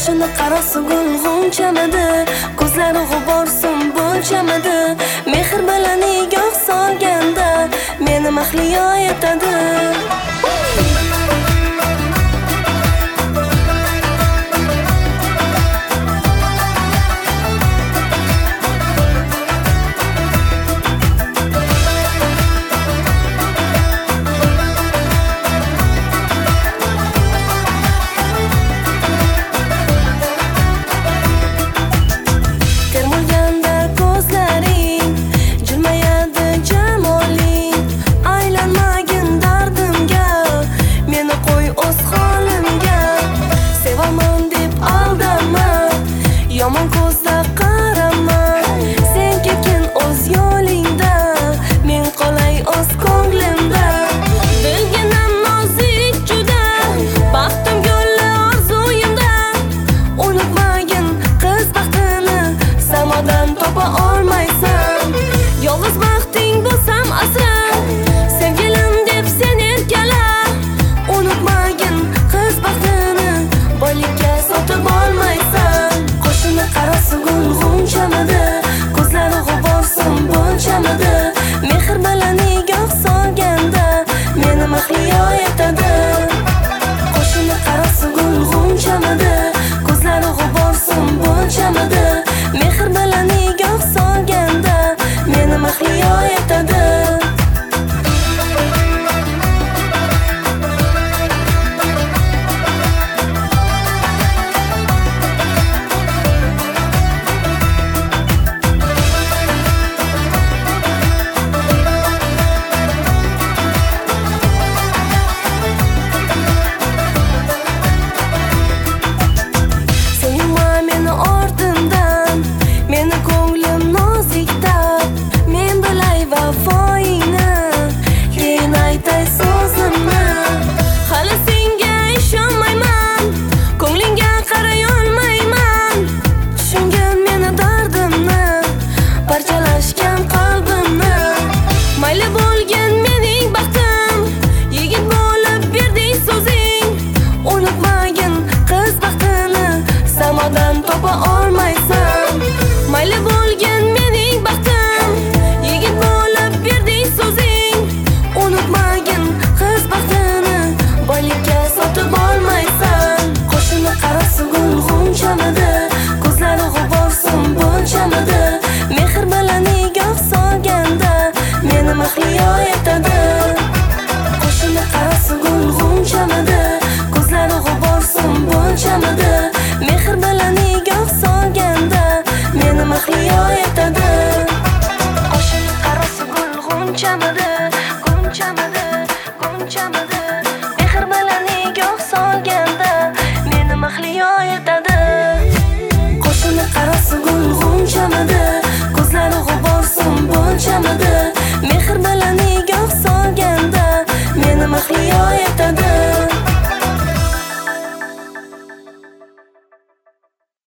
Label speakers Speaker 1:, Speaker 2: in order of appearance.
Speaker 1: Qoshini qarasa gul g'unchamidi, ko'zlari g'uborsin bo'lchamidi. Mehr bilan nigoh solganda meni mahliyo etadi. Yomon ko'zda qarama, sen ketgin o'z yo'lingda, men qolay o'z ko'nglimda. Bilginam nozik juda, baxtim gulli orzuyimda. Unutmagin qiz baxtini, samodan topa olmaysan. Yolg'iz baxting bo'lsam asra, sevgilim deb sen erkala. Unutmagin qiz baxtini, boylikka sotib olmaysan. Qarasa gul g'unchamidi, ko'zlari g'uborsin bo'lchamidi. Mehr bilan nigoh solganda meni mahliyo etadi. Qo'shini qarasa gul g'unchamidi, ko'zlari g'uborsin bo'lchamidi. Mehr bilan nigoh solganda meni mahliyo etadi. Topa olmaysan, mayli bo'lgan mening baxtim. Yigit bo'lib berding so'zing, unutmagin qiz baxtini, boylikka sotib olmaysan. Qo'shini qarasa gul g'unchamidi, ko'zlari g'uborsin bo'lchamidi. Mehr bilan nigoh solganda meni mahliyo etadi. Qo'shini qarasa gul g'unchamidi, ko'zlari g'uborsin bo'lchamidi. Mehr bilan nigoh solganda meni mahliyo etadi. Qo'shini qarasa gul g'unchamidi, g'unchamidi, g'unchamidi.